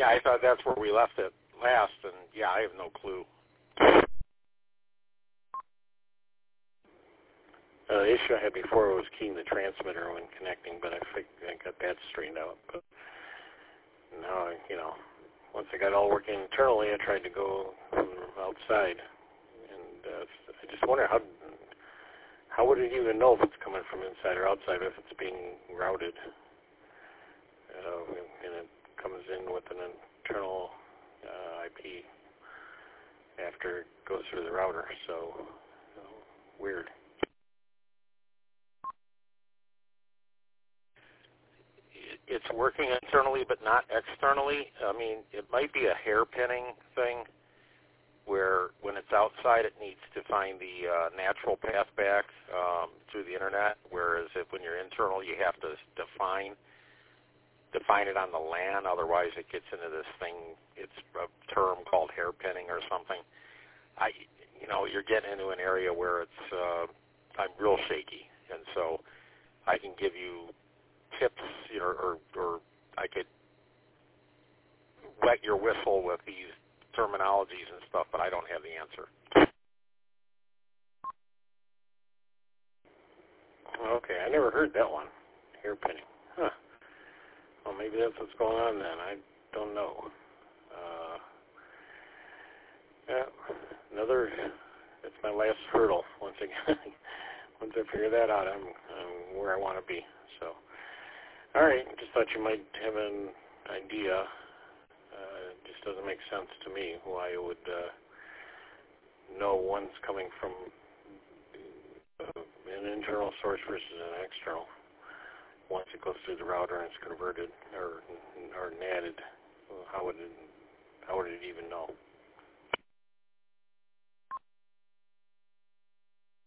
Yeah, I thought that's where we left it last, and yeah, I have no clue. The issue I had before was keying the transmitter when connecting, but I think I got that straightened out. But now, once I got it all working internally, I tried to go from outside, and I just wonder how would it even know if it's coming from inside or outside if it's being routed, and it comes in with an internal IP after it goes through the router. So weird. It's working internally but not externally. I mean, it might be a hairpinning thing where when it's outside it needs to find the natural path back through the internet, whereas when you're internal you have to define it on the LAN, otherwise it gets into this thing, it's a term called hairpinning or something. You're getting into an area where it's I'm real shaky, and so I can give you tips, or I could wet your whistle with these terminologies and stuff, but I don't have the answer. Okay, I never heard that one. Hairpinning. Huh. Well, maybe that's what's going on then. I don't know. That's my last hurdle. Once I figure that out, I'm where I want to be. So, all right, just thought you might have an idea. It just doesn't make sense to me why it would know one's coming from an internal source versus an external. Once it goes through the router and it's converted or NATed, how would it even know?